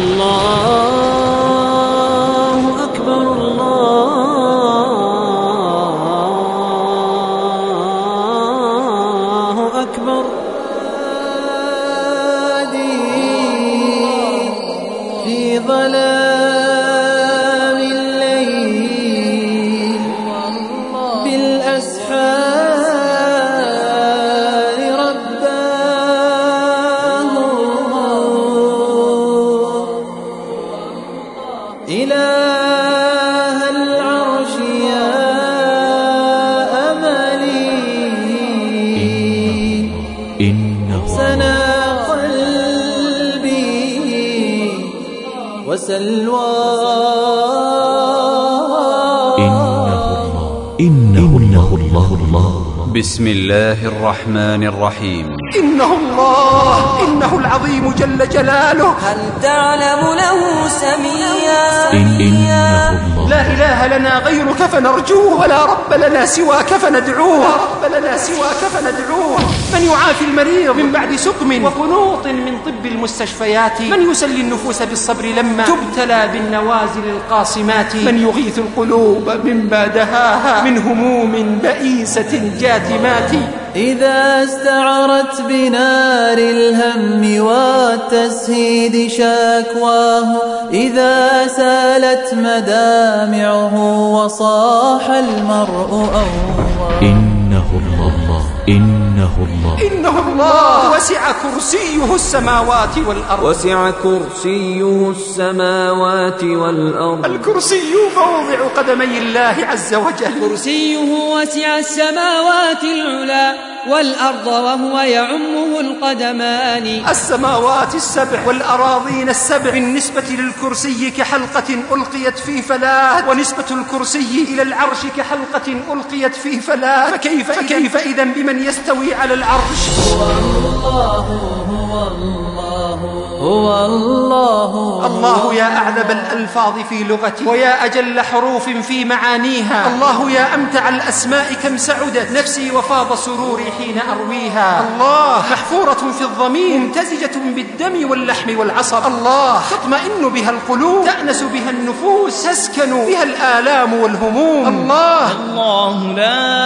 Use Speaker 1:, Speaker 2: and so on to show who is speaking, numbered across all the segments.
Speaker 1: الله أكبر الله أكبر. في ظلام الليل بالأسحار رباه إله العرش يا أملي سنا قلبي وسلواه
Speaker 2: إنه الله.
Speaker 3: بسم الله الرحمن الرحيم.
Speaker 4: إنه الله، إنه العظيم جل جلاله.
Speaker 5: هل تعلم له سميا؟
Speaker 2: إنه الله.
Speaker 4: لا إله لنا غيرك فنرجوه، ولا رب لنا سواك فندعوه. من يعافي المريض من بعد سقم وقنوط من طب المستشفيات، من يسلي النفوس بالصبر لما تبتلى بالنوازل القاصمات، من يغيث القلوب مما دهاها من هموم بئيسة جاثمات.
Speaker 1: إذا استعرت بنار الهم والتسهيد شاكواه، إذا سالت مدامعه وصاح المرء أواه.
Speaker 4: إنه الله وسع كرسيه السماوات والأرض. الكرسي موضع قدمي الله عز وجل.
Speaker 5: كرسيه وسع السماوات العلا والأرض وهو يعمه القدمان.
Speaker 4: السماوات السبع والأراضين السبع بالنسبة للكرسي كحلقة ألقيت في فلاة، ونسبة الكرسي إلى العرش كحلقة ألقيت في فلاة. فكيف إذن بمن يستوي على العرش؟
Speaker 1: هو الله
Speaker 4: الله يا أعذب الألفاظ في لغتي، ويا أجل حروف في معانيها. الله يا أمتع الأسماء، كم سعدت نفسي وفاض سروري حين أرويها. الله محفورة في الضمير، ممتزجة بالدم واللحم والعصب. الله تطمئن بها القلوب، تأنس بها النفوس، تسكن بها الآلام والهموم. الله
Speaker 6: لا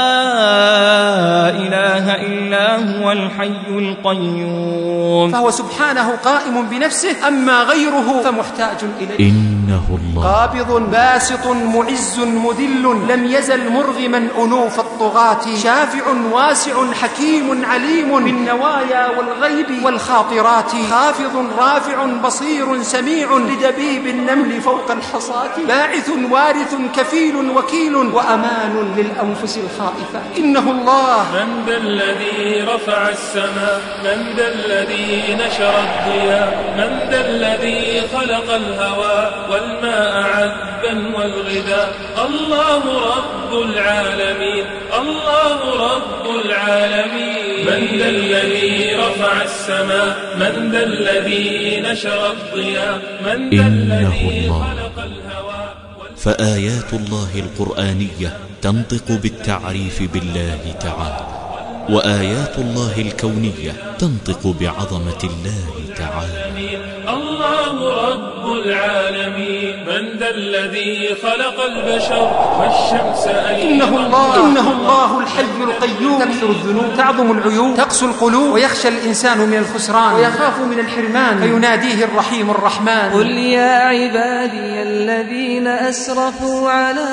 Speaker 6: إله إلا هو الحي القيوم.
Speaker 4: فهو سبحانه قائم بنفسه، أما غيره فمحتاج إليه.
Speaker 2: إنه الله.
Speaker 4: قابض باسط معز مذل، لم يزل مرغما أنوف الطغاة. شافع واسع حكيم عليم بالنوايا والغيب والخاطرات. خافض رافع بصير سميع لدبيب النمل فوق الحصاة. باعث وارث كفيل وكيل وأمان للأنفس الخائفة. إنه الله.
Speaker 7: من ذا الذي رفع السماء؟ من ذا الذي نشر الضياء؟ من ذا الذي خلق الهواء والماء عذبا والغذاء؟ الله رب العالمين، الله رب العالمين. من ذا الذي رفع السماء؟ من ذا الذي نشر الضياء؟ من ذا الذي خلق الهواء؟
Speaker 2: فآيات الله القرآنية تنطق بالتعريف بالله تعالى، وآيات الله الكونية تنطق بعظمة الله تعالى.
Speaker 7: الله رب العالمين. من ذا الذي خلق البشر والشمس
Speaker 4: إنه الله الحي القيوم. تكثر الذنوب، تعظم العيوب، تقسو القلوب، ويخشى الإنسان من الخسران ويخاف من الحرمان، فيناديه الرحيم الرحمن.
Speaker 5: قل يا عبادي الذين أسرفوا على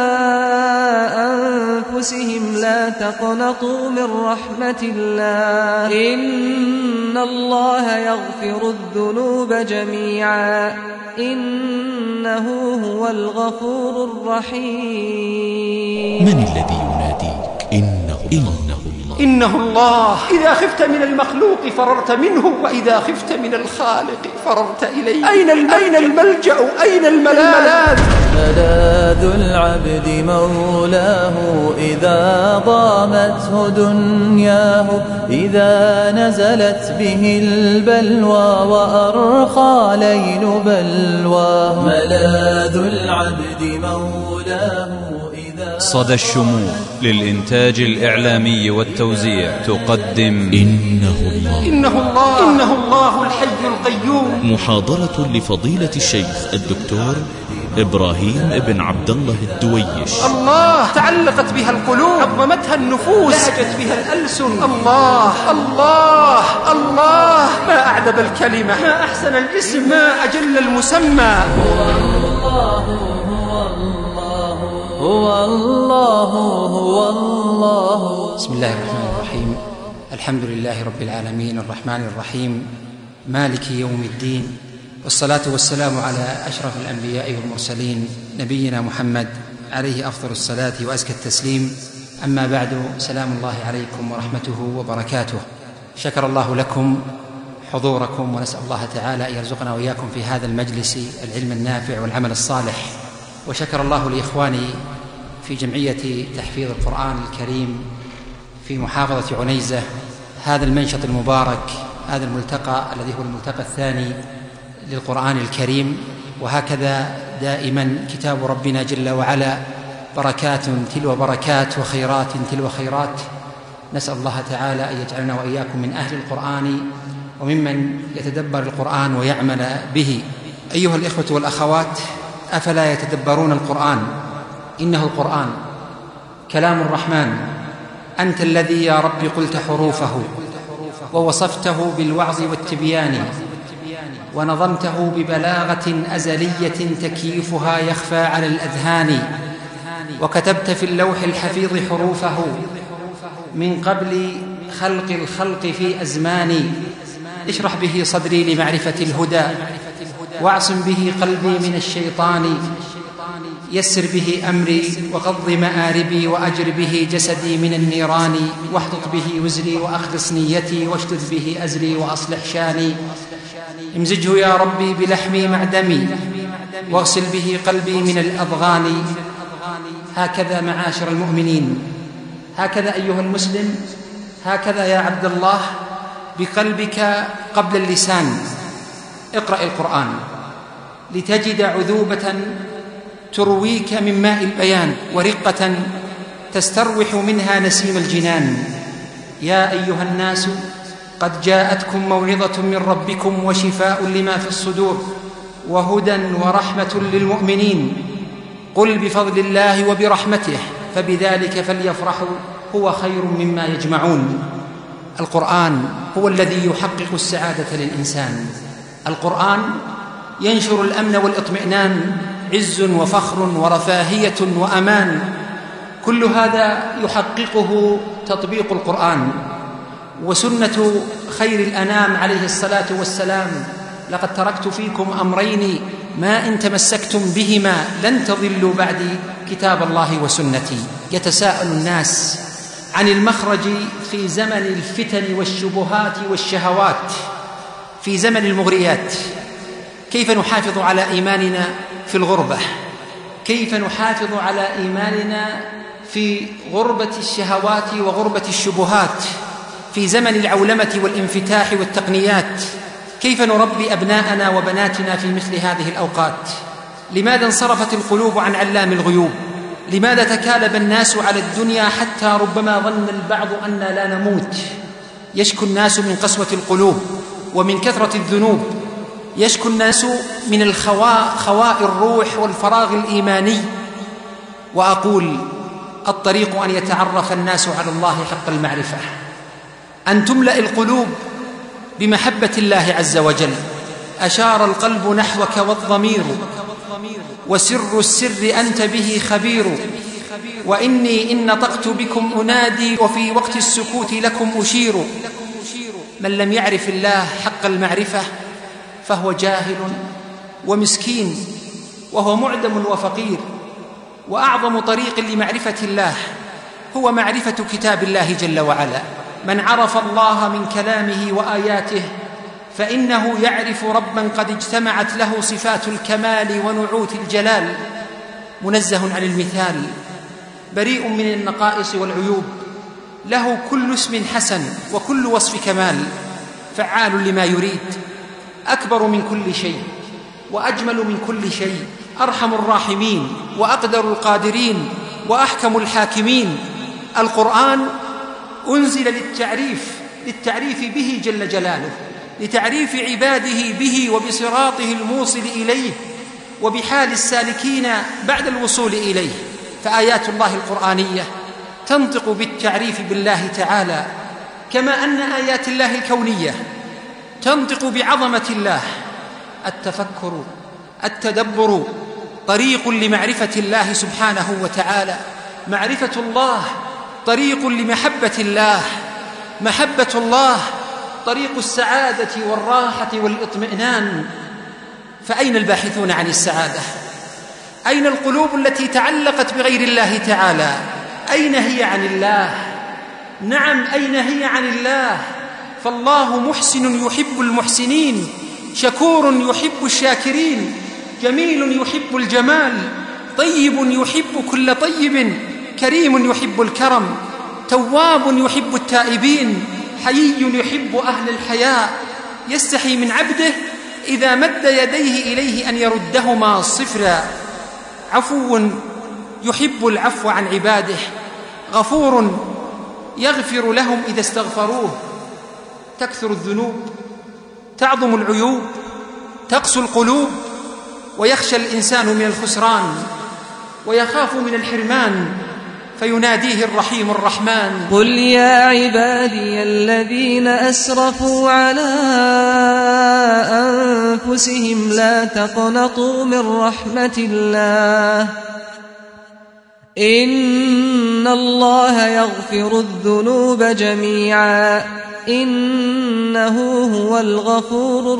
Speaker 5: أنفسهم لا تقنطوا من رحمة الله، إن الله يغفر الذنوب جميعا إنه هو الغفور الرحيم.
Speaker 2: من الذي يناديك؟ إنه الله.
Speaker 4: إنه الله. إذا خفت من المخلوق فررت منه، وإذا خفت من الخالق فررت إليه. أين الملجأ؟ أين الملاذ؟
Speaker 1: ملاذ العبد مولاه إذا ضامته دنياه، إذا نزلت به البلوى وأرخى ليل بلواه. ملاذ العبد مولاه إذا
Speaker 3: صدى الشموخ للإنتاج الإعلامي والتوزيع تقدم
Speaker 2: إنه
Speaker 4: الله الحي القيوم.
Speaker 2: محاضرة لفضيلة الشيخ الدكتور إبراهيم ابن عبد الله الدويش.
Speaker 4: الله تعلقت بها القلوب، عظمتها النفوس، لهجت بها الألسن. الله الله الله، ما أعذب الكلمة، ما أحسن الاسم، ما أجل المسمى.
Speaker 1: هو الله.
Speaker 8: بسم الله الرحمن الرحيم. الحمد لله رب العالمين الرحمن الرحيم مالك يوم الدين، والصلاة والسلام على أشرف الأنبياء والمرسلين نبينا محمد عليه أفضل الصلاة وأزكى التسليم. أما بعد، سلام الله عليكم ورحمته وبركاته. شكر الله لكم حضوركم، ونسأل الله تعالى أن يرزقنا وإياكم في هذا المجلس العلم النافع والعمل الصالح. وشكر الله لإخواني في جمعية تحفيظ القرآن الكريم في محافظة عنيزة هذا المنشط المبارك، هذا الملتقى الذي هو الملتقى الثاني للقرآن الكريم. وهكذا دائما كتاب ربنا جل وعلا بركات تلو بركات وخيرات تلو خيرات. نسأل الله تعالى أن يجعلنا وإياكم من أهل القرآن وممن يتدبر القرآن ويعمل به. أيها الإخوة والأخوات، أفلا يتدبرون القرآن؟ إنه القرآن كلام الرحمن، أنت الذي يا رب قلت حروفه ووصفته بالوعظ والتبيان، ونظمته ببلاغة أزلية تكييفها يخفى على الأذهان، وكتبت في اللوح الحفيظ حروفه من قبل خلق الخلق في أزمان. اشرح به صدري لمعرفة الهدى، واعصم به قلبي من الشيطان، يسر به أمري وقض مآربي، وأجر به جسدي من النيران، واحطط به وزري وأخلص نيتي، واشتد به أزري وأصلح شاني. امزجه يا ربي بلحمي مع دمي، واغسل به قلبي من الأضغان. هكذا معاشر المؤمنين، هكذا أيها المسلم، هكذا يا عبد الله، بقلبك قبل اللسان اقرأ القرآن لتجد عذوبة ترويك من ماء البيان، ورقة تستروح منها نسيم الجنان. يا أيها الناس قد جاءتكم موعظة من ربكم وشفاء لما في الصدور وهدى ورحمة للمؤمنين. قل بفضل الله وبرحمته فبذلك فليفرحوا هو خير مما يجمعون. القرآن هو الذي يحقق السعادة للإنسان. القرآن ينشر الأمن والإطمئنان، عز وفخر ورفاهية وأمان. كل هذا يحققه تطبيق القرآن وسنة خير الأنام عليه الصلاة والسلام. لقد تركت فيكم أمرين ما إن تمسكتم بهما لن تضلوا بعدي، كتاب الله وسنتي. يتساءل الناس عن المخرج في زمن الفتن والشبهات والشهوات، في زمن المغريات. كيف نحافظ على إيماننا في الغربة؟ كيف نحافظ على إيماننا في غربة الشهوات وغربة الشبهات، في زمن العولمة والانفتاح والتقنيات؟ كيف نربي أبناءنا وبناتنا في مثل هذه الأوقات؟ لماذا انصرفت القلوب عن علام الغيوب؟ لماذا تكالب الناس على الدنيا حتى ربما ظن البعض أننا لا نموت؟ يشكو الناس من قسوة القلوب ومن كثرة الذنوب، يشكو الناس من خواء الروح والفراغ الإيماني. وأقول الطريق أن يتعرف الناس على الله حق المعرفة، أن تملأ القلوب بمحبة الله عز وجل. أشار القلب نحوك والضمير، وسر السر أنت به خبير. وإني إن نطقت بكم أنادي، وفي وقت السكوت لكم أشير. من لم يعرف الله حق المعرفة فهو جاهل ومسكين، وهو معدم وفقير. وأعظم طريق لمعرفة الله هو معرفة كتاب الله جل وعلا. من عرف الله من كلامه وآياته فإنه يعرف ربا قد اجتمعت له صفات الكمال ونعوت الجلال، منزه عن المثال، بريء من النقائص والعيوب، له كل اسم حسن وكل وصف كمال، فعال لما يريد، أكبر من كل شيء وأجمل من كل شيء، أرحم الراحمين وأقدر القادرين،
Speaker 4: وأحكم الحاكمين. القرآن أنزل للتعريف به جل جلاله، لتعريف عباده به وبصراطه الموصل إليه وبحال السالكين بعد الوصول إليه. فآيات الله القرآنية تنطق بالتعريف بالله تعالى، كما أن آيات الله الكونية تنطق بعظمة الله. التفكر التدبر طريق لمعرفة الله سبحانه وتعالى. معرفة الله طريق لمحبة الله. محبة الله طريق السعادة والراحة والاطمئنان. فأين الباحثون عن السعادة؟ أين القلوب التي تعلقت بغير الله تعالى؟ أين هي عن الله؟ نعم، أين هي عن الله؟ فالله محسن يحب المحسنين، شكور يحب الشاكرين، جميل يحب الجمال، طيب يحب كل طيب، كريم يحب الكرم، تواب يحب التائبين، حيي يحب أهل الحياء، يستحي من عبده إذا مد يديه إليه أن يردهما صفرا، عفو يحب العفو عن عباده، غفور يغفر لهم إذا استغفروه. تكثر الذنوب، تعظم العيوب، تقسو القلوب، ويخشى الإنسان من الخسران ويخاف من الحرمان، فيناديه الرحيم الرحمن:
Speaker 5: قل يا عبادي الذين أسرفوا على أنفسهم لا تقنطوا من رحمة الله إن الله يغفر الذنوب جميعا إنه هو الغفور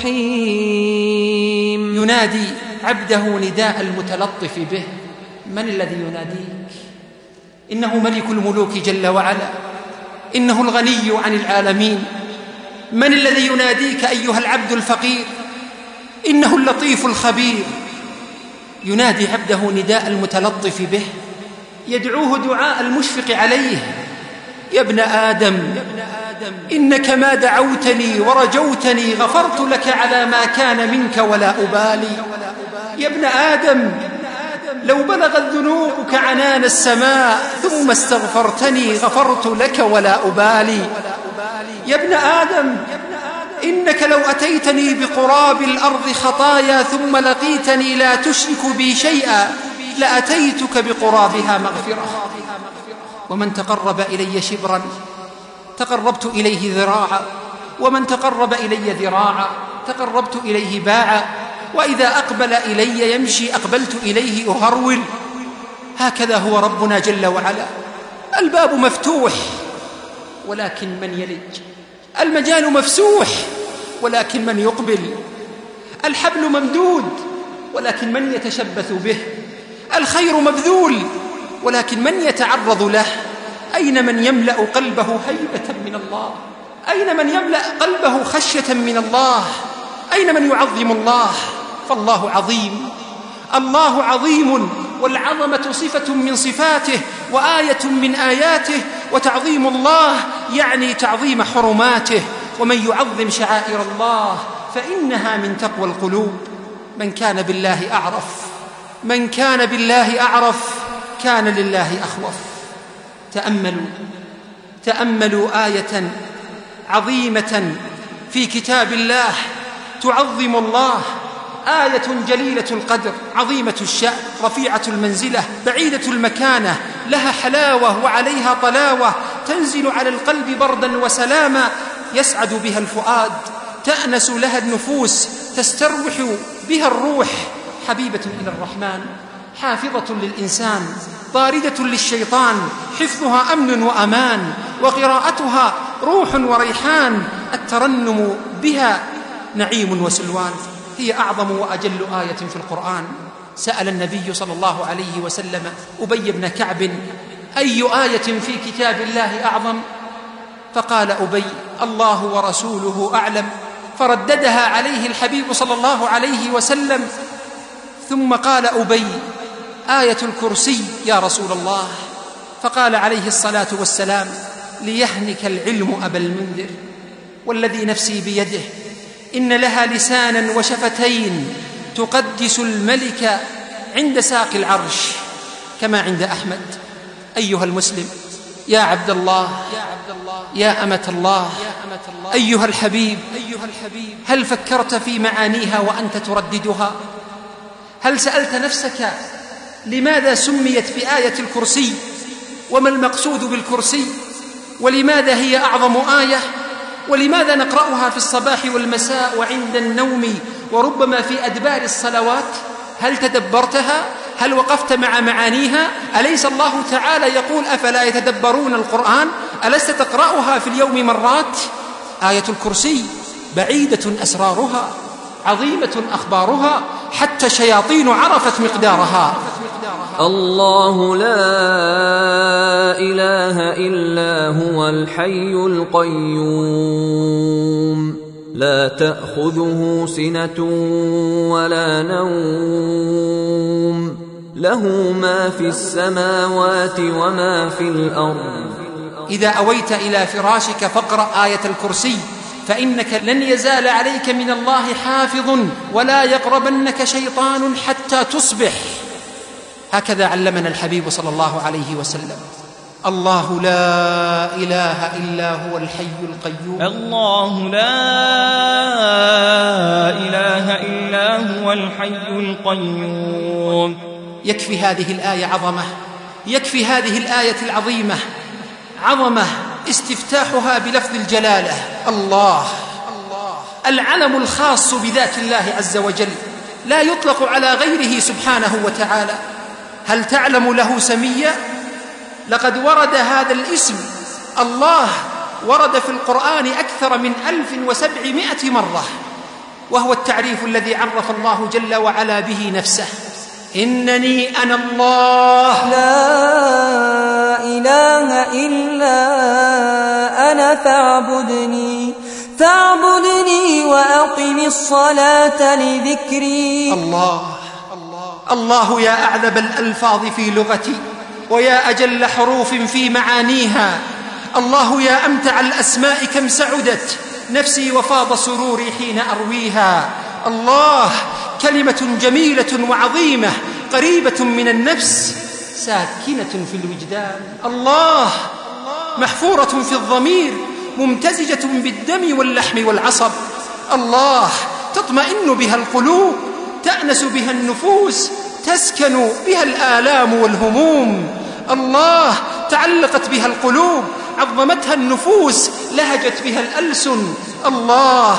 Speaker 5: الرحيم.
Speaker 4: ينادي عبده نداء المتلطف به. من الذي يناديك؟ إنه ملك الملوك جل وعلا، إنه الغني عن العالمين. من الذي يناديك أيها العبد الفقير؟ إنه اللطيف الخبير. ينادي عبده نداء المتلطف به، يدعوه دعاء المشفق عليه: يا ابن آدم إنك ما دعوتني ورجوتني غفرت لك على ما كان منك ولا أبالي. يا ابن آدم لو بلغت ذنوبك عنان السماء ثم استغفرتني غفرت لك ولا أبالي. يا ابن آدم إنك لو أتيتني بقراب الأرض خطايا ثم لقيتني لا تشرك بي شيئا لأتيتك بقرابها مغفرة. ومن تقرب إلي شبرا تقربت إليه ذراعا، ومن تقرب إلي ذراعا تقربت إليه باعا، وإذا أقبل إلي يمشي أقبلت إليه أهرول. هكذا هو ربنا جل وعلا. الباب مفتوح ولكن من يلج، المجال مفسوح ولكن من يقبل، الحبل ممدود ولكن من يتشبث به، الخير مبذول ولكن من يتعرض له. أين من يملأ قلبه هيبة من الله؟ أين من يملأ قلبه خشية من الله؟ أين من يعظم الله؟ فالله عظيم، الله عظيم، والعظمة صفة من صفاته وآية من آياته، وتعظيم الله يعني تعظيم حرماته. ومن يعظم شعائر الله فإنها من تقوى القلوب. من كان بالله أعرف، من كان بالله أعرف كان لله أخوف. تأملوا آية عظيمة في كتاب الله تعظم الله، آية جليلة القدر، عظيمة الشأن، رفيعة المنزلة، بعيدة المكانة، لها حلاوة وعليها طلاوة، تنزل على القلب بردا وسلاما، يسعد بها الفؤاد، تأنس لها النفوس، تستروح بها الروح، حبيبة إلى الرحمن، حافظة للإنسان، طاردة للشيطان، حفظها أمن وأمان، وقراءتها روح وريحان، الترنم بها نعيم وسلوان. هي أعظم وأجل آية في القرآن. سأل النبي صلى الله عليه وسلم أبي بن كعب: أي آية في كتاب الله أعظم؟ فقال أبي: الله ورسوله أعلم. فرددها عليه الحبيب صلى الله عليه وسلم، ثم قال أبي: آية الكرسي يا رسول الله. فقال عليه الصلاة والسلام: ليهنك العلم أبا المنذر، والذي نفسي بيده إن لها لسانا وشفتين تقدس الملك عند ساق العرش،
Speaker 8: كما عند أحمد. أيها المسلم، يا عبد الله، يا أمة الله، أيها الحبيب، هل فكرت في معانيها وأنت ترددها؟ هل سألت نفسك لماذا سميت بآية الكرسي؟ وما المقصود بالكرسي؟ ولماذا هي أعظم آية؟ ولماذا نقرأها في الصباح والمساء وعند النوم وربما في أدبار الصلوات؟ هل تدبرتها؟ هل وقفت مع معانيها؟ أليس الله تعالى يقول أفلا يتدبرون القرآن؟ ألست تقرأها في اليوم مرات؟ آية الكرسي بعيدة أسرارها، عظيمة أخبارها، حتى الشياطين عرفت مقدارها.
Speaker 5: الله لا إله إلا هو الحي القيوم لا تأخذه سنة ولا نوم له ما في السماوات وما في الأرض.
Speaker 8: إذا أويت إلى فراشك فاقرأ آية الكرسي، فإنك لن يزال عليك من الله حافظ ولا يقربنك شيطان حتى تصبح. هكذا علمنا الحبيب صلى الله عليه وسلم. الله لا إله إلا هو الحي القيوم.
Speaker 6: الله لا إله إلا هو الحي القيوم.
Speaker 8: يكفي هذه الآية عظمة، يكفي هذه الآية العظيمة عظمة استفتاحها بلفظ الجلالة الله، العلم الخاص بذات الله عز وجل، لا يطلق على غيره سبحانه وتعالى. هل تعلم له سميا؟ لقد ورد هذا الاسم الله ورد في القرآن أكثر من 1700 مرة، وهو التعريف الذي عرف الله جل وعلا به نفسه: إنني أنا الله
Speaker 5: لا إله إلا أنا فاعبدني وأقم الصلاة لذكري.
Speaker 8: الله يا أعذب الألفاظ في لغتي ويا أجل حروف في معانيها. الله يا أمتع الأسماء كم سعدت نفسي وفاض سروري حين أرويها. الله كلمة جميلة وعظيمة قريبة من النفس ساكنة في الوجدان. الله محفورة في الضمير ممتزجة بالدم واللحم والعصب. الله تطمئن بها القلوب، تأنس بها النفوس، تسكن بها الآلام والهموم. الله تعلقت بها القلوب، عظمتها النفوس، لهجت بها الألسن. الله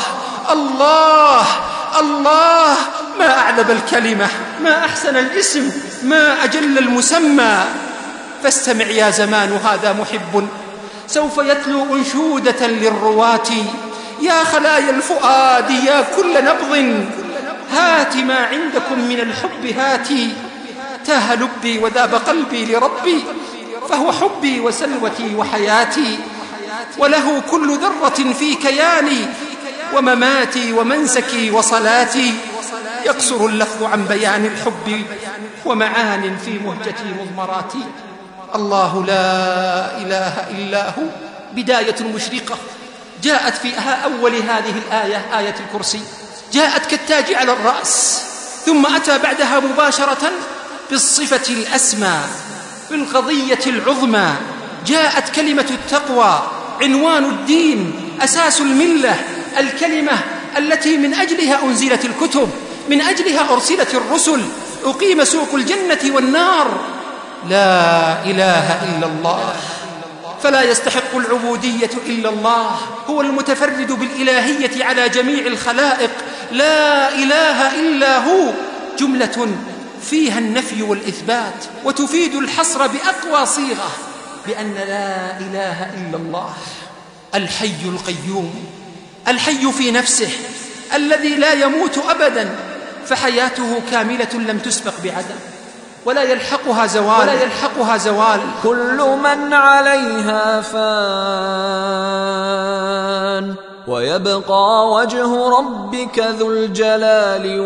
Speaker 8: الله الله، ما أعذب الكلمة، ما أحسن الاسم، ما أجل المسمى. فاستمع يا زمان، هذا محب سوف يتلو أنشودة للرواة. يا خلايا الفؤاد يا كل نبض، هات ما عندكم من الحب هاتي. تاه لبي وذاب قلبي لربي، فهو حبي وسلوتي وحياتي، وله كل ذرة في كياني، ومماتي ومنسكي وصلاتي. يقصر اللفظ عن بيان الحب، ومعان في مهجتي مضمراتي. الله لا إله إلا هو، بداية مشرقة جاءت في أول هذه الآية، آية الكرسي، جاءت كالتاج على الرأس، ثم أتى بعدها مباشرة بالصفة الأسمى، بالقضية العظمى. جاءت كلمة التقوى، عنوان الدين، أساس الملة، الكلمة التي من أجلها أنزلت الكتب، من أجلها أرسلت الرسل، أقيم سوق الجنة والنار. لا إله إلا الله، فلا يستحق العبودية إلا الله، هو المتفرد بالإلهية على جميع الخلائق. لا إله إلا هو، جملة فيها النفي والإثبات، وتفيد الحصر بأقوى صيغة بأن لا إله إلا الله. الحي القيوم، الحي في نفسه، الذي لا يموت أبدا، فحياته كاملة لم تسبق بعدم، ولا يلحقها زوال.
Speaker 5: كل من عليها فان ويبقى وجه ربك ذو الجلال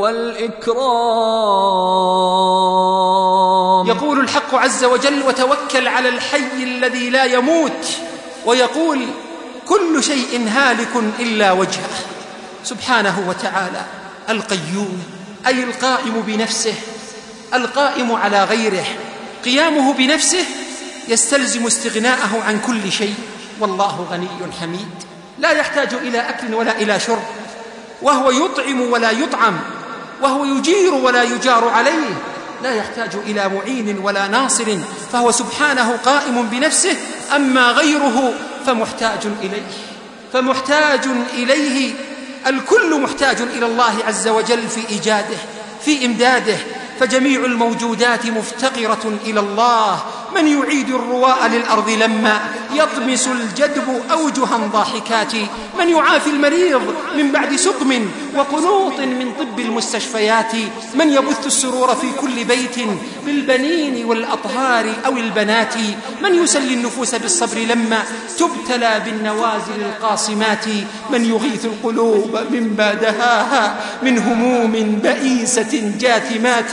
Speaker 5: والإكرام.
Speaker 8: يقول الحق عز وجل: وتوكل على الحي الذي لا يموت. ويقول: كل شيء هالك إلا وجهه، سبحانه وتعالى. القيوم أي القائم بنفسه، القائم على غيره،
Speaker 4: قيامه بنفسه يستلزم استغناءه عن كل شيء، والله غني حميد لا يحتاج إلى أكل ولا إلى شرب، وهو يطعم ولا يطعم، وهو يجير ولا يجار عليه، لا يحتاج إلى معين ولا ناصر، فهو سبحانه قائم بنفسه. أما غيره فمحتاج إليه. الكل محتاج إلى الله عز وجل في إيجاده، في إمداده، فجميع الموجودات مفتقرة إلى الله. من يعيد الرواء للأرض لما يطمس الجدب أوجها ضاحكات، من يعافي المريض من بعد سقم وقنوط من طب المستشفيات، من يبث السرور في كل بيت بالبنين والأطهار أو البنات، من يسلي النفوس بالصبر لما تبتلى بالنوازل القاصمات، من يغيث القلوب مما دهاها من هموم بئيسة جاثمات.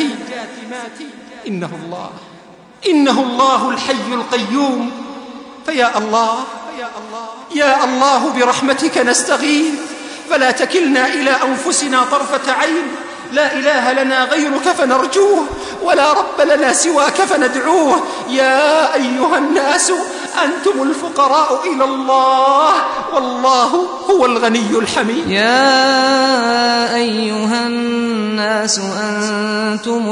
Speaker 4: إنه الله الحي القيوم. فيا الله يا الله برحمتك نستغيث، فلا تكلنا إلى أنفسنا طرفة عين. لا إله لنا غيرك فنرجوه، ولا رب لنا سواك فندعوه. يا أيها الناس أنتم الفقراء إلى الله، والله هو الغني الحميد.
Speaker 5: يا أيها الناس أنتم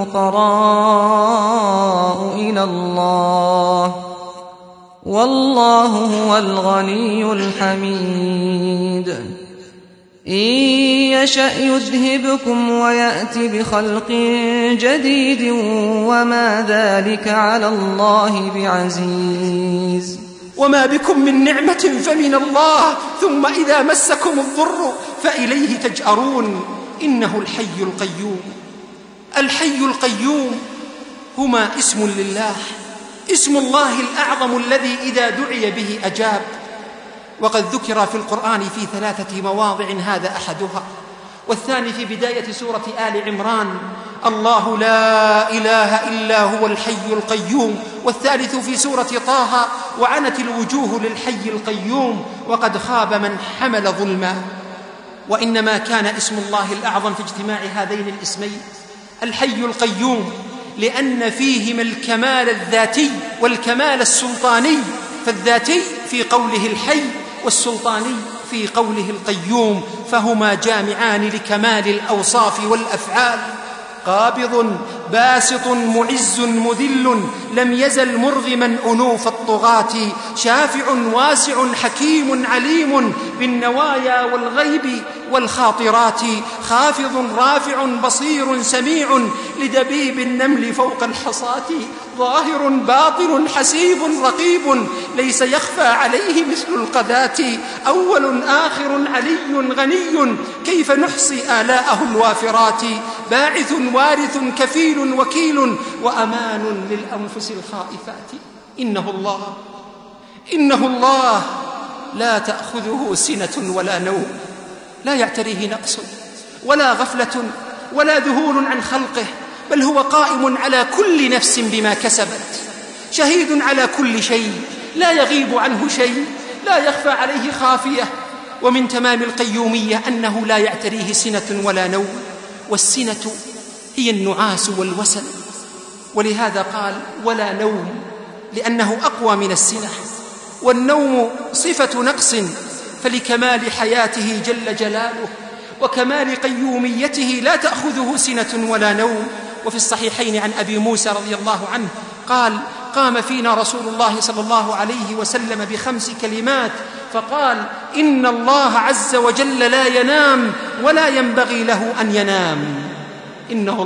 Speaker 5: الفقراء إلى الله، والله هو الغني الحميد. إن يشأ يذهبكم ويأت بخلق جديد وما ذلك على الله بعزيز.
Speaker 4: وما بكم من نعمة فمن الله، ثم إذا مسكم الضر فإليه تجأرون. إنه الحي القيوم. الحي القيوم هما اسم لله، اسم الله الأعظم الذي إذا دعي به أجاب، وقد ذكر في القرآن في 3 مواضع، هذا أحدها، والثاني في بداية سورة آل عمران، الله لا إله إلا هو الحي القيوم، والثالث في سورة طه، وعنت الوجوه للحي القيوم وقد خاب من حمل ظلما. وإنما كان اسم الله الأعظم في اجتماع هذين الاسمين الحي القيوم، لأن فيهما الكمال الذاتي والكمال السلطاني، فالذاتي في قوله الحي، والسلطاني في قوله القيوم، فهما جامعان لكمال الأوصاف والأفعال. قابض باسط معز مذل، لم يزل مرغما أنوف الطغاة، شافع واسع حكيم عليم بالنوايا والغيب والخاطرات، خافض رافع بصير سميع لدبيب النمل فوق الحصاة، ظاهر باطن حسيب رقيب ليس يخفى عليه مثل القذاة، أول آخر علي غني كيف نحصي آلاءه الوافرات، باعث وارث كفيل وكيل وأمان للأنفس الخائفات. إنه الله لا تأخذه سنة ولا نوم، لا يعتريه نقص ولا غفلة ولا ذهول عن خلقه، بل هو قائم على كل نفس بما كسبت، شهيد على كل شيء، لا يغيب عنه شيء، لا يخفى عليه خافية. ومن تمام القيومية أنه لا يعتريه سنة ولا نوم، والسنة هي النعاس والوسن، ولهذا قال ولا نوم، لأنه أقوى من السنة، والنوم صفة نقص، فلكمال حياته جل جلاله وكمال قيوميته لا تأخذه سنة ولا نوم. وفي الصحيحين عن أبي موسى رضي الله عنه قال قام فينا رسول الله صلى الله عليه وسلم ب5 كلمات، فقال إن الله عز وجل لا ينام ولا ينبغي له أن ينام. إنه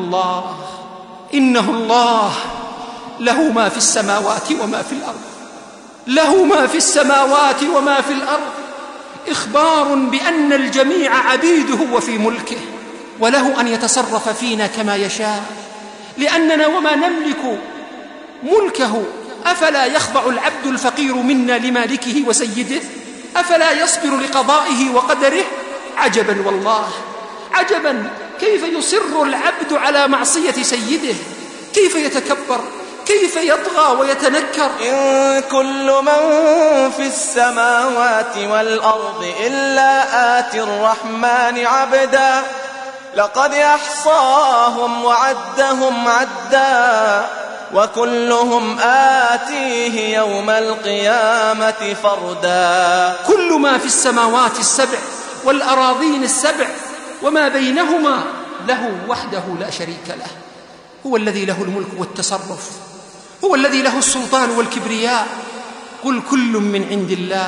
Speaker 4: الله له ما في السماوات وما في الأرض، له ما في السماوات وما في الأرض، إخبار بأن الجميع عبيده وفي ملكه، وله أن يتصرف فينا كما يشاء، لأننا وما نملك ملكه. أفلا يخضع العبد الفقير منا لمالكه وسيده؟ أفلا يصبر لقضائه وقدره؟ عجبا والله، عجبا كيف يصر العبد على معصية سيده، كيف يتكبر، كيف يطغى ويتنكر.
Speaker 9: إن كل من في السماوات والأرض إلا آتي الرحمن عبدا، لقد أحصاهم وعدهم عدا، وكلهم آتيه يوم القيامة فردا.
Speaker 4: كل ما في السماوات السبع والأراضين السبع وما بينهما له وحده لا شريك له، هو الذي له الملك والتصرف، هو الذي له السلطان والكبرياء. قل كل من عند الله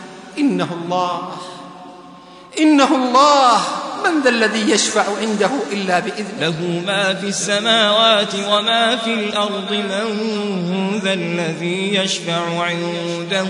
Speaker 4: إنه الله من ذا الذي يشفع عنده إلا بإذنه.
Speaker 6: له ما في السماوات وما في الأرض من ذا الذي يشفع عنده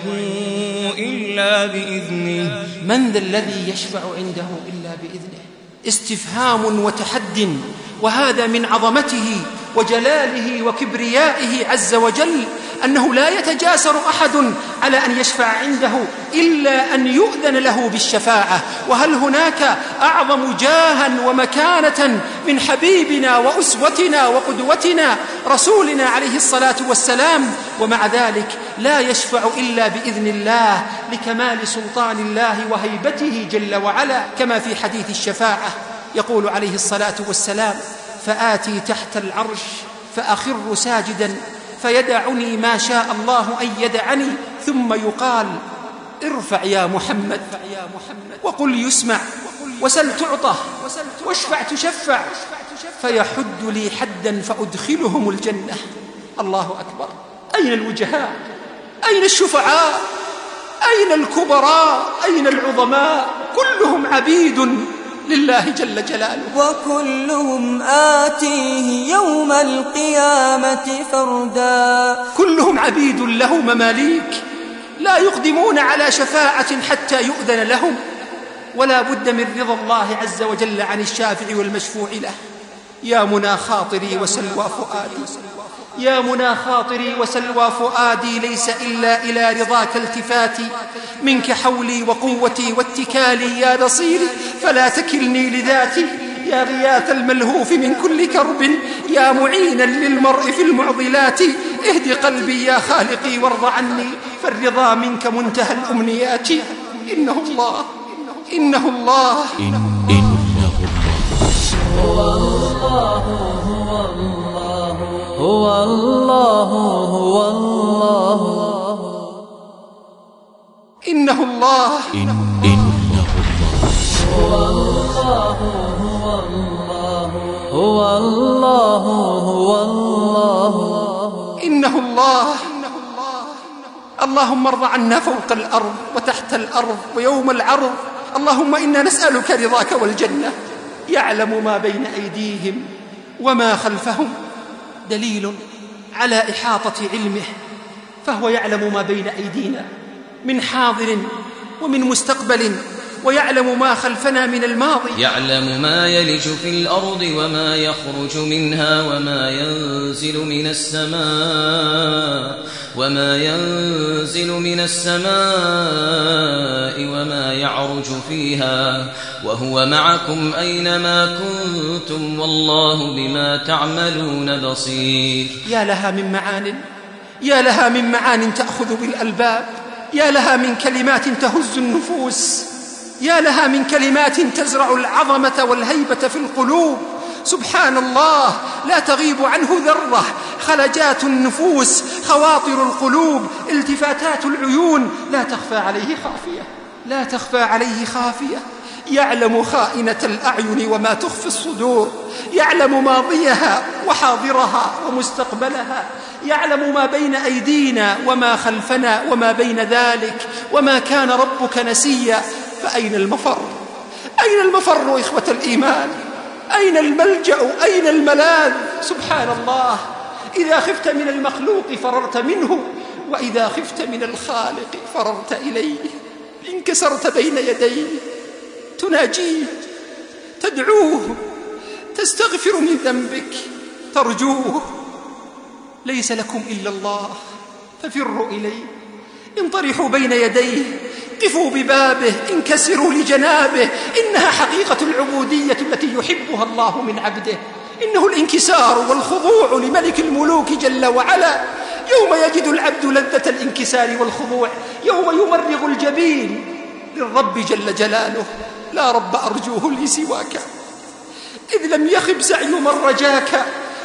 Speaker 6: إلا بإذنه.
Speaker 4: من ذا الذي يشفع عنده إلا بإذنه. استفهام وتحد، وهذا من عظمته وجلاله وكبريائه عز وجل أنه لا يتجاسر أحد على أن يشفع عنده إلا أن يؤذن له بالشفاعة. وهل هناك أعظم جاها ومكانة من حبيبنا وأسوتنا وقدوتنا رسولنا عليه الصلاة والسلام؟ ومع ذلك لا يشفع إلا بإذن الله لكمال سلطان الله وهيبته جل وعلا، كما في حديث الشفاعة يقول عليه الصلاة والسلام: فآتي تحت العرش فأخر ساجدا فيدعني ما شاء الله أن يدعني، ثم يقال: ارفع يا محمد وقل يسمع وسل تعطى واشفع تشفع، فيحد لي حدا فأدخلهم الجنة. الله أكبر. أين الوجهاء؟ أين الشفعاء؟ أين الكبراء؟ أين العظماء؟ كلهم عبيد لله جل جلاله،
Speaker 5: وكلهم آتيه يوم القيامة فردا.
Speaker 4: كلهم عبيد له مماليك، لا يقدمون على شفاعة حتى يؤذن لهم، ولا بد من رضا الله عز وجل عن الشافع والمشفوع له. يا منى خاطري وسلوى فؤادي، يا منى خاطري وسلوى فؤادي، ليس إلا إلى رضاك التفاتي، منك حولي وقوتي واتكالي، يا نصيري فلا تكلني لذاتي، يا غياث الملهوف من كل كرب، يا معينا للمرء في المعضلات، اهد قلبي يا خالقي وارض عني، فالرضا منك منتهى الأمنيات. إنه الله إنه الله
Speaker 1: هو الله هو الله هو الله
Speaker 4: إنه الله
Speaker 1: هو الله هو الله هو الله
Speaker 4: إنه الله. اللهم ارض عنا فوق الأرض وتحت الأرض ويوم العرض. اللهم إنا نسألك رضاك والجنة. يعلم ما بين أيديهم وما خلفهم، دليل على إحاطة علمه، فهو يعلم ما بين أيدينا من حاضر ومن مستقبل، ويعلم ما خلفنا من الماضي.
Speaker 10: يعلم ما يلج في الأرض وما يخرج منها وما ينزل من السماء وما يعرج فيها، وهو معكم أينما كنتم والله بما تعملون بصير.
Speaker 4: يا لها من معان تأخذ بالألباب، يا لها من كلمات تهز النفوس، يا لها من كلمات تزرع العظمة والهيبة في القلوب. سبحان الله، لا تغيب عنه ذرة، خلجات النفوس، خواطر القلوب، التفاتات العيون، لا تخفى عليه خافية. يعلم خائنة الأعين وما تخفي الصدور، يعلم ماضيها وحاضرها ومستقبلها، يعلم ما بين أيدينا وما خلفنا وما بين ذلك، وما كان ربك نسيا. فأين المفر؟ أين المفر إخوة الإيمان؟ أين الملجأ؟ أين الملاذ؟ سبحان الله، إذا خفت من المخلوق فررت منه، وإذا خفت من الخالق فررت إليه. انكسرت بين يديه، تناجيه، تدعوه، تستغفر من ذنبك، ترجوه. ليس لكم إلا الله ففروا إليه، انطرحوا بين يديه، قفوا ببابه، انكسروا لجنابه. إنها حقيقة العبودية التي يحبها الله من عبده. إنه الانكسار والخضوع لملك الملوك جل وعلا. يوم يجد العبد لذة الانكسار والخضوع، يوم يمرغ الجبين للرب جل جلاله. لا رب أرجوه لي سواك، إذ لم يخب سعي من رجاك،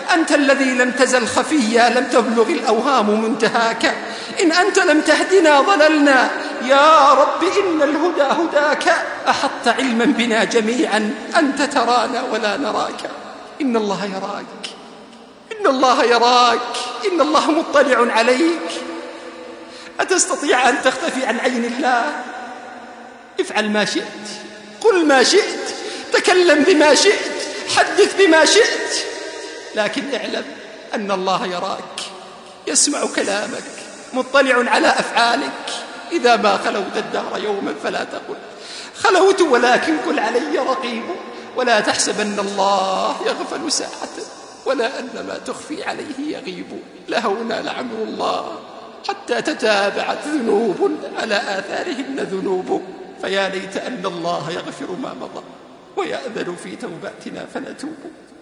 Speaker 4: أنت الذي لم تزل خفيا، لم تبلغ الأوهام منتهاك. إن أنت لم تهدنا ضللنا يا رب، إن الهدى هداك. أحطت علما بنا جميعا، أنت ترانا ولا نراك. إن الله يراك، إن الله يراك، إن الله مطلع عليك. أتستطيع أن تختفي عن عين الله؟ افعل ما شئت، قل ما شئت، تكلم بما شئت، حدث بما شئت، لكن اعلم أن الله يراك، يسمع كلامك، مطلع على أفعالك. إذا ما خلوت الدهر يوما فلا تقل خلوت، ولكن قل علي رقيب. ولا تحسبن الله يغفل ساعة، ولا أن ما تخفي عليه يغيب. لهونا لعمر الله حتى تتابعت ذنوب على آثارهن ذنوب. فيا ليت أن الله يغفر ما مضى ويأذن في توباتنا فنتوب.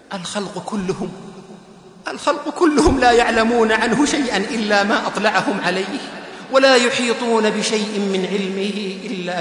Speaker 4: الخلق كلهم لا يعلمون عنه شيئا إلا ما أطلعهم عليه، ولا يحيطون بشيء من علمه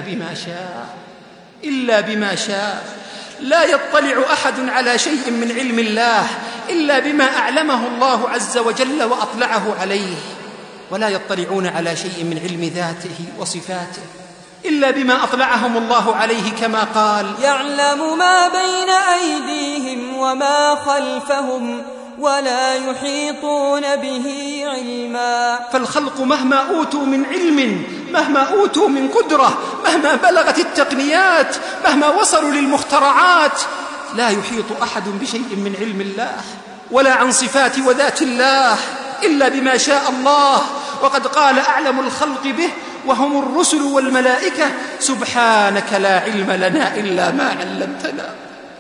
Speaker 4: إلا بما شاء. لا يطلع أحد على شيء من علم الله إلا بما أعلمه الله عز وجل وأطلعه عليه، ولا يطلعون على شيء من علم ذاته وصفاته إلا بما أطلعهم الله عليه، كما قال:
Speaker 5: يعلم ما بين أيديهم وما خلفهم ولا يحيطون به علما.
Speaker 4: فالخلق مهما أوتوا من علم، مهما أوتوا من قدرة، مهما بلغت التقنيات، مهما وصلوا للمخترعات، لا يحيط أحد بشيء من علم الله ولا عن صفات وذات الله إلا بما شاء الله. وقد قال أعلم الخلق به وهم الرسل والملائكة: سبحانك لا علم لنا إلا ما علمتنا.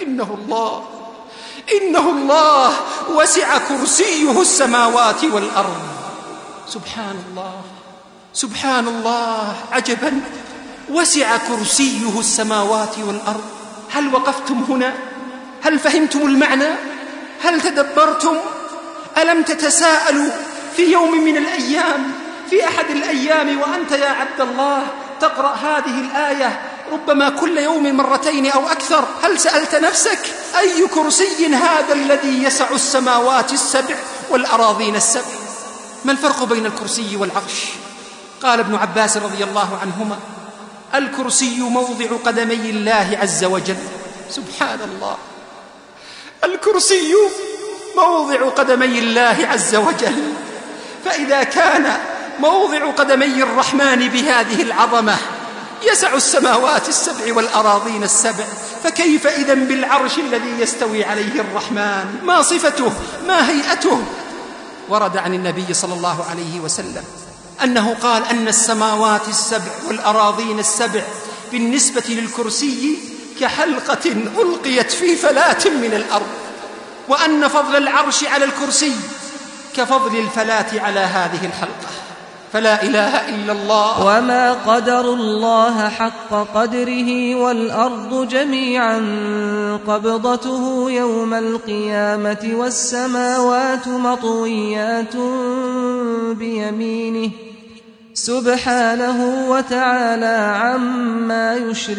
Speaker 4: إنه الله وسع كرسيه السماوات والأرض. سبحان الله، عجبا، وسع كرسيه السماوات والأرض. هل وقفتم هنا؟ هل فهمتم المعنى؟ هل تدبرتم؟ ألم تتساءلوا في يوم من الأيام، في أحد الأيام، وأنت يا عبد الله تقرأ هذه الآية ربما كل يوم مرتين أو أكثر، هل سألت نفسك أي كرسي هذا الذي يسع السماوات السبع والأراضين السبع؟ ما الفرق بين الكرسي والعرش؟ قال ابن عباس رضي الله عنهما: الكرسي موضع قدمي الله عز وجل. سبحان الله، الكرسي موضع قدمي الله عز وجل. فإذا كان موضع قدمي الرحمن بهذه العظمة يسع السماوات السبع والأراضين السبع، فكيف إذن بالعرش الذي يستوي عليه الرحمن؟ ما صفته؟ ما هيئته؟ ورد عن النبي صلى الله عليه وسلم أنه قال أن السماوات السبع والأراضين السبع بالنسبة للكرسي كحلقة ألقيت في فلاة من الأرض، وأن فضل العرش على الكرسي كفضل الفلاة على هذه الحلقة. فلا إله إلا الله.
Speaker 5: وما قدر الله حق قدره والأرض جميعا قبضته يوم القيامة والسماوات مطويات بيمينه سبحانه وتعالى عما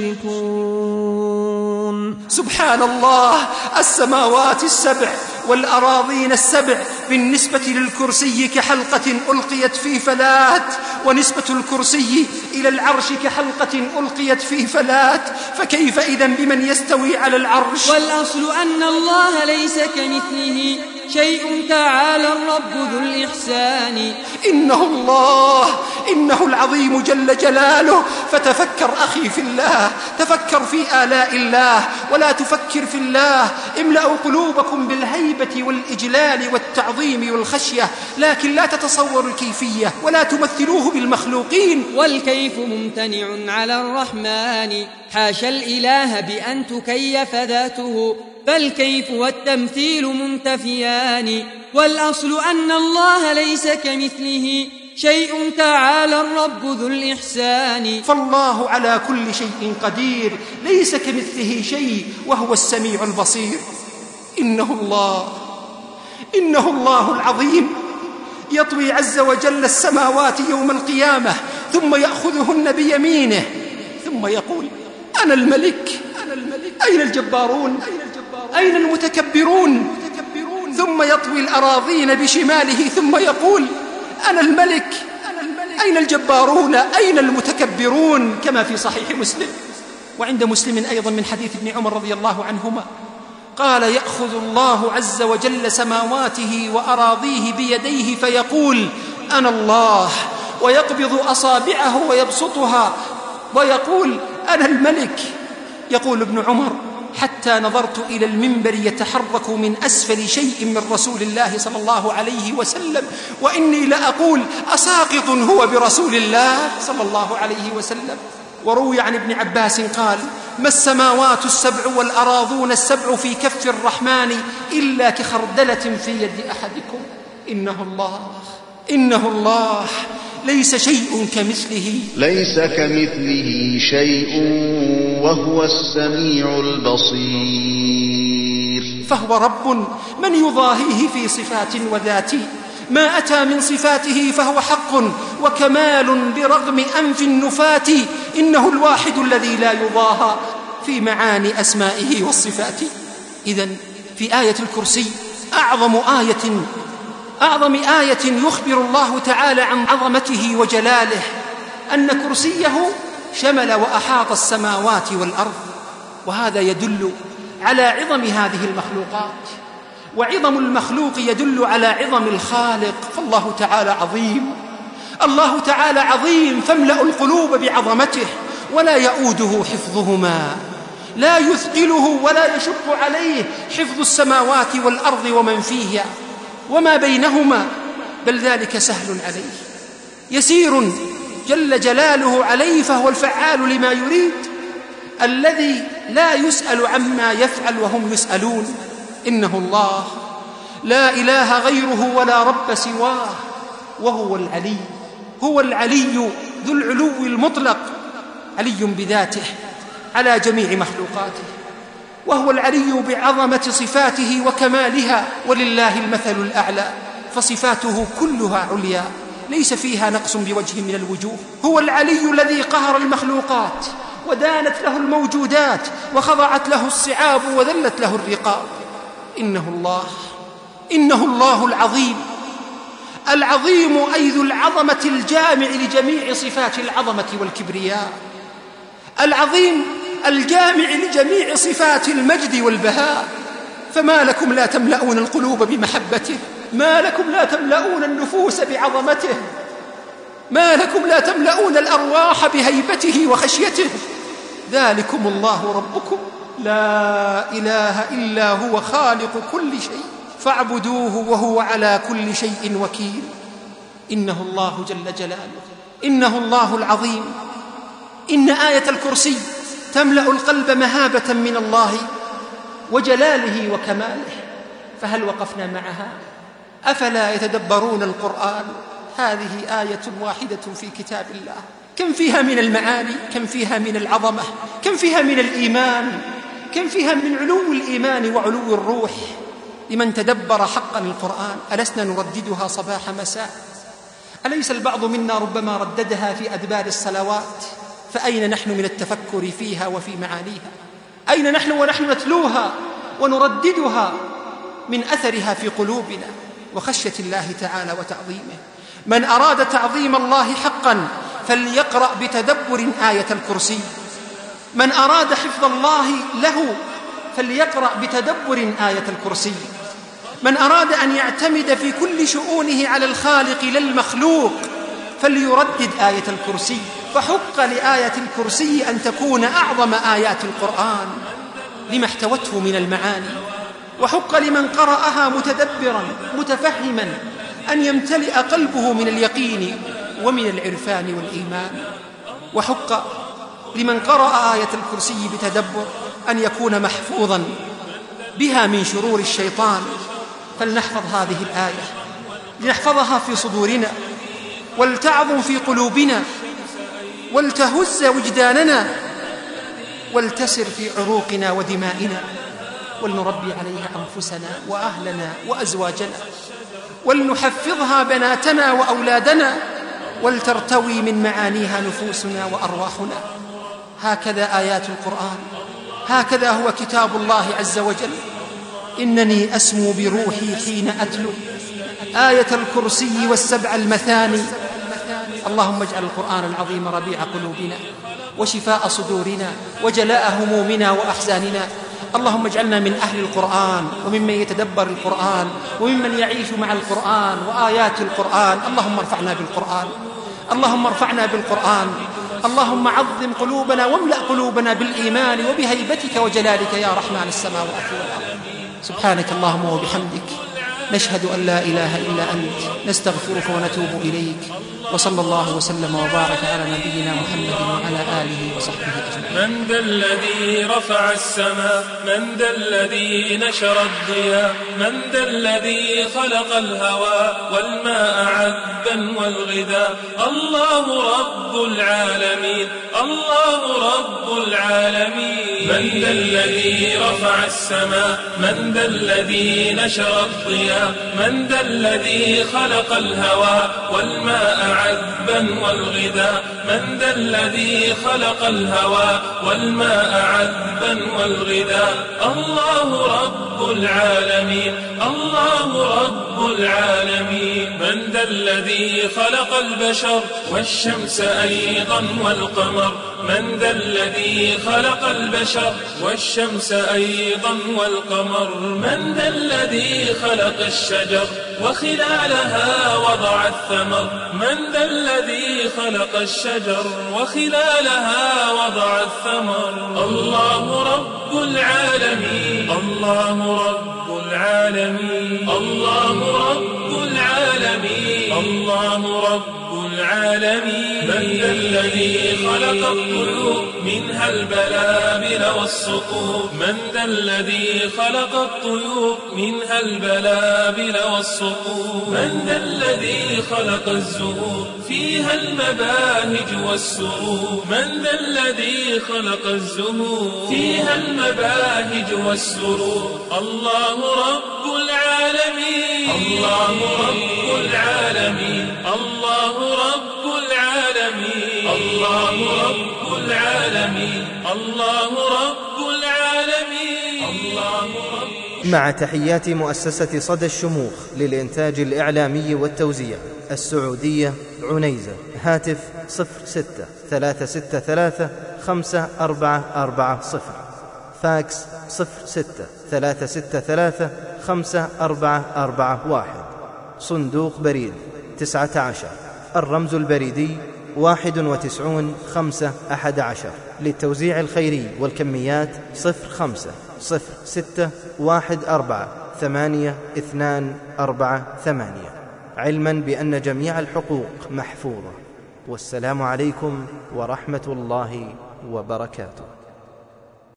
Speaker 5: يشركون.
Speaker 4: سبحان الله، السماوات السبع والأراضين السبع بالنسبة للكرسي كحلقة ألقيت في فلاة، ونسبة الكرسي إلى العرش كحلقة ألقيت في فلاة، فكيف إذن بمن يستوي على العرش؟
Speaker 11: والأصل أن الله ليس كمثله شيء، تعالى الرب ذو الإحسان.
Speaker 4: إنه الله، إنه العظيم جل جلاله. فتفكر أخي في الله، تفكر في آلاء الله ولا تفكر في الله. املأوا قلوبكم بالهيبة والإجلال والتعظيم والخشية، لكن لا تتصوروا الكيفية ولا تمثلوه بالمخلوقين.
Speaker 11: والكيف ممتنع على الرحمن، حاشا الإله بأن تكيف ذاته، فالكيف والتمثيل منتفيان. والأصل أن الله ليس كمثله شيء، تعالى الرب ذو الإحسان.
Speaker 4: فالله على كل شيء قدير، ليس كمثله شيء، وهو السميع البصير. إنه الله العظيم يطوي عز وجل السماوات يوم القيامة، ثم يأخذهن بيمينه، ثم يقول: أنا الملك، أين الجبارون؟ أين المتكبرون؟ ثم يطوي الأراضين بشماله ثم يقول أنا الملك، أين الجبارون، أين المتكبرون، كما في صحيح مسلم. وعند مسلم أيضا من حديث ابن عمر رضي الله عنهما قال يأخذ الله عز وجل سماواته وأراضيه بيديه فيقول أنا الله، ويقبض أصابعه ويبسطها ويقول أنا الملك. يقول ابن عمر حتى نظرت إلى المنبر يتحرك من أسفل شيء من رسول الله صلى الله عليه وسلم، وإني لأقول أساقط هو برسول الله صلى الله عليه وسلم. وروي عن ابن عباس قال ما السماوات السبع والأراضون السبع في كف الرحمن إلا كخردلة في يد أحدكم. إنه الله ليس شيء كمثله،
Speaker 12: شيء وهو السميع البصير.
Speaker 4: فهو رب من يضاهيه في صفات وذات، ما أتى من صفاته فهو حق وكمال برغم أنف النفات. إنه الواحد الذي لا يضاهى في معاني أسمائه والصفات. إذن في آية الكرسي أعظم آية يخبر الله تعالى عن عظمته وجلاله أن كرسيه شمل وأحاط السماوات والأرض، وهذا يدل على عظم هذه المخلوقات، وعظم المخلوق يدل على عظم الخالق. فالله تعالى عظيم، الله تعالى عظيم، فاملأ القلوب بعظمته ولا يؤوده حفظهما، لا يثقله ولا يشق عليه حفظ السماوات والأرض ومن فيها وما بينهما، بل ذلك سهل عليه، يسير جل جلاله عليه، فهو الفعال لما يريد، الذي لا يسأل عما يفعل وهم يسألون. إنه الله لا إله غيره ولا رب سواه، وهو العلي، هو العلي ذو العلو المطلق، علي بذاته على جميع مخلوقاته، وهو العلي بعظمة صفاته وكمالها، ولله المثل الأعلى، فصفاته كلها عليا ليس فيها نقص بوجه من الوجوه. هو العلي الذي قهر المخلوقات ودانت له الموجودات وخضعت له الصعاب وذلت له الرقاب. إنه الله العظيم أي ذو العظمة الجامع لجميع صفات العظمة والكبرياء، العظيم الجامع لجميع صفات المجد والبهاء. فما لكم لا تملؤون القلوب بمحبته، ما لكم لا تملؤون النفوس بعظمته، ما لكم لا تملؤون الأرواح بهيبته وخشيته. ذلكم الله ربكم لا إله إلا هو خالق كل شيء فاعبدوه وهو على كل شيء وكيل. إنه الله جل جلاله، إنه الله العظيم. إن آية الكرسي تملأ القلب مهابة من الله وجلاله وكماله، فهل وقفنا معها؟ أفلا يتدبرون القرآن؟ هذه آية واحدة في كتاب الله، كم فيها من المعاني، كم فيها من العظمة، كم فيها من الإيمان، كم فيها من علو الإيمان وعلو الروح لمن تدبر حقا القرآن. ألسنا نرددها صباح مساء؟ أليس البعض منا ربما رددها في أدبار الصلوات؟ فأين نحن من التفكر فيها وفي معانيها؟ أين نحن ونحن نتلوها ونرددها من أثرها في قلوبنا وخشية الله تعالى وتعظيمه؟ من أراد تعظيم الله حقا فليقرأ بتدبر آية الكرسي، من أراد حفظ الله له فليقرأ بتدبر آية الكرسي، من أراد أن يعتمد في كل شؤونه على الخالق لا المخلوق فليردد آية الكرسي. فحق لآية الكرسي أن تكون أعظم آيات القرآن لما احتوته من المعاني، وحق لمن قرأها متدبرا متفهما أن يمتلئ قلبه من اليقين ومن العرفان والإيمان، وحق لمن قرأ آية الكرسي بتدبر أن يكون محفوظا بها من شرور الشيطان. فلنحفظ هذه الآية، لنحفظها في صدورنا، ولتعظم في قلوبنا، ولتهز وجداننا، ولتسر في عروقنا ودمائنا، ولنربي عليها أنفسنا وأهلنا وأزواجنا، ولنحفظها بناتنا وأولادنا، ولترتوي من معانيها نفوسنا وأرواحنا. هكذا آيات القرآن، هكذا هو كتاب الله عز وجل. إنني أسمو بروحي حين أتلو آية الكرسي والسبع المثاني. اللهم اجعل القرآن العظيم ربيع قلوبنا وشفاء صدورنا وجلاء همومنا وأحزاننا. اللهم اجعلنا من أهل القرآن وممن يتدبر القرآن وممن يعيش مع القرآن وآيات القرآن. اللهم ارفعنا بالقرآن، اللهم ارفعنا بالقرآن. اللهم عظم قلوبنا واملأ قلوبنا بالإيمان وبهيبتك وجلالك يا رحمن السماوات والأرض. سبحانك اللهم وبحمدك نشهد أن لا إله إلا أنت، نستغفرك ونتوب إليك. وصلى الله وسلم وبارك على نبينا محمد وعلى آله وصحبه أجمعين.
Speaker 7: من ذا الذي رفع السماء؟ من ذا الذي نشر الضياء؟ من ذا الذي خلق الهواء والماء عذبا والغذاء؟ الله رب العالمين، الله رب العالمين. من ذا الذي رفع السماء؟ من ذا الذي نشر الضياء؟ من ذا الذي خلق الهواء والماء عذبا والغذاء؟ من ذا الذي خلق الهواء والماء عذبا والغذاء؟ الله رب العالمين، الله رب العالمين. من ذا الذي خلق البشر والشمس أيضا والقمر؟ من ذا الذي خلق البشر والشمس أيضا والقمر؟ من ذا الذي خلق الشجر وخلالها وضع الثمر؟ من ذا الذي خلق الشجر وخلالها وضع الثمر؟ الله رب العالمين، الله رب العالمين، الله رب العالمين، الله رب العالمين. من ذا الذي خلق الطيور منها البلابل والصقور؟ من ذا الذي خلق الطيور منها البلابل والصقور؟ من ذا الذي خلق الزهور فيها المباهج والسرور؟ من ذا الذي خلق الزهور فيها المباهج والسرور؟ الله رب العالمين، الله رب العالمين، الله رب العالمين، الله رب العالمين، الله رب العالمين، الله رب.
Speaker 13: مع تحيات مؤسسة صدى الشموخ للإنتاج الإعلامي والتوزيع السعودية عنيزة. هاتف 06 363 5440. فاكس 06 363 5441. صندوق بريد 19. الرمز البريدي 91 511. للتوزيع الخيري والكميات 05 06 14 8 2 4 8. علما بأن جميع الحقوق محفوظة. والسلام عليكم ورحمة الله وبركاته.